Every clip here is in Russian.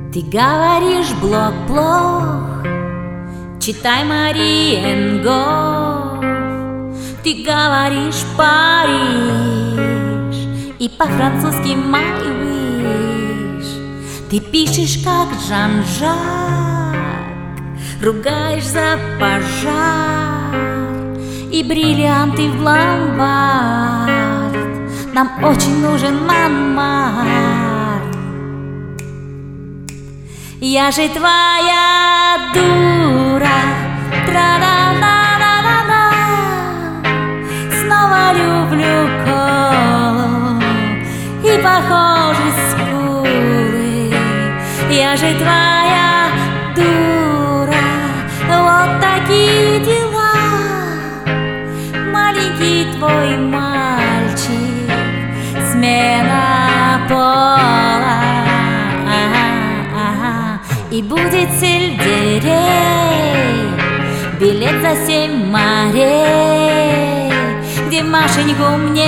Ты говоришь, блог плох, читай Мариенгоф. Ты говоришь, Париж, и по-французски my wish. Ты пишешь, как Жан-Жак, ругаешь за пожар и бриллианты в ломбард. Нам очень нужен Монмарт. Я же твоя дура, тра-ла-ла-ла-ла-ла. Снова люблю колу и похожи скулы. Я же твоя дура, вот такие дела. Маленький твой мальчик, смена пола. И будет сельдерей, билет за 7 морей, где Машеньку мне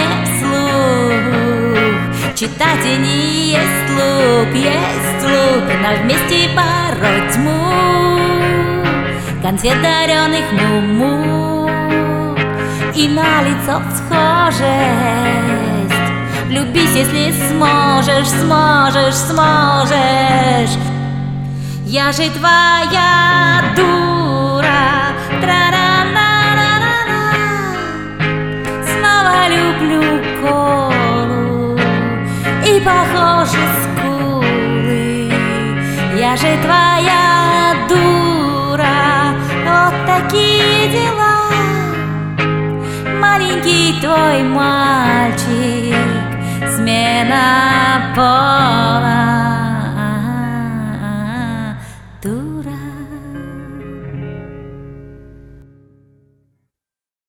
вслух читать и не есть лук, но вместе пороть тьму конфет дареных муму и на лицо схожесть. Влюбись, если сможешь, сможешь, сможешь. Я же твоя дура, тра-ра-ра-ра-ра. Снова люблю колу и похожи скулы. Я же твоя дура, вот такие дела. Маленький твой мальчик, смена пола.